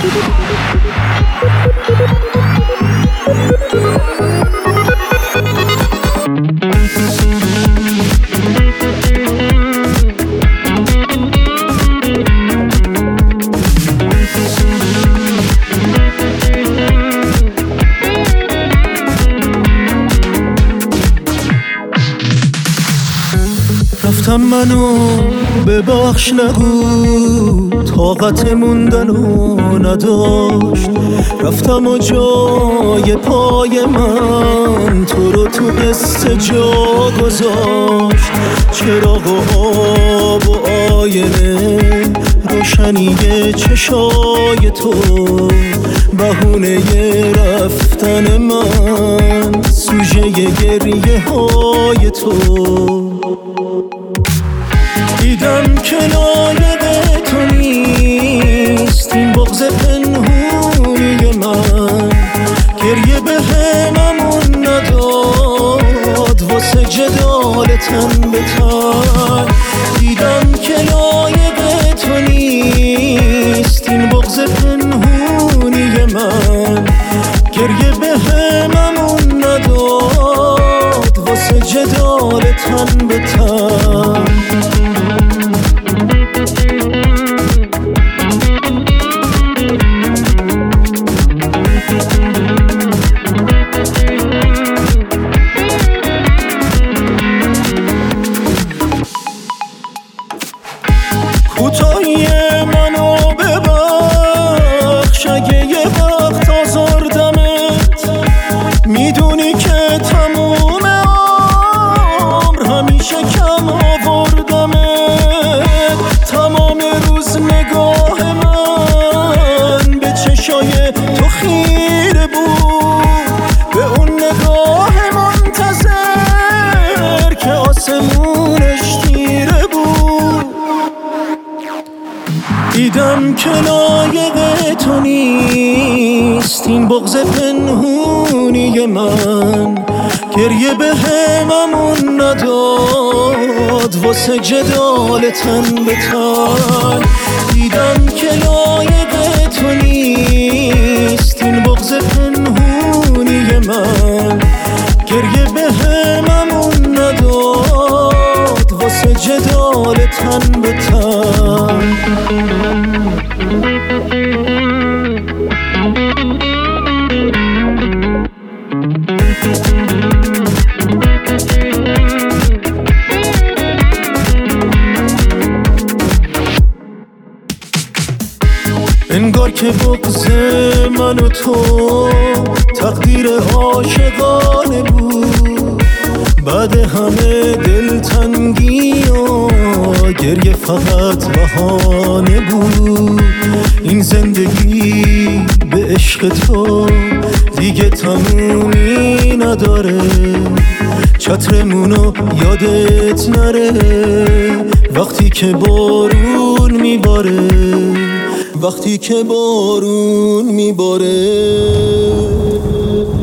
رفتم منو ببخش نگو، طاقت موندنو نداشت. رفتم و جای پای من تو رو تو قصه جا گذاشت. چراغ و آب و آینه، روشنی چشای تو، بهونه رفتن من، سوژه گریه های تو. دیدم که لایق تو نیست این بغض پنهونی من، گریه به هممون نداد واسه جدال تن به تن. دیدم که لایق تو نیست این بغض پنهونی من، گریه به هممون نداد واسه جدال تن به تن. کوتاهی منو ببخش اگه یه وقت آزردمت، میدونی که تموم عمر همیشه کم آوردمت. تمام روز نگاه من به چشای تو خیره بود، به اون نگاه منتظر که آسمونش تیره بود. دیدم که لایق تو نیست این بغض پنهونی من، گریه به هممون نداد واسه جدال تن به تن. دیدم که لایق تو نیست این بغض پنهونی من، گریه به هممون نداد واسه جدال تن به تن. انگار که بغض من و تو تقدیر عاشقانه بود، بعد همه دلتنگی و گریه فقط بهانه بود. این زندگی به عشق تو دیگه تمومی نداره، چترمونو یادت نره وقتی که بارون میباره، وقتی که بارون میباره.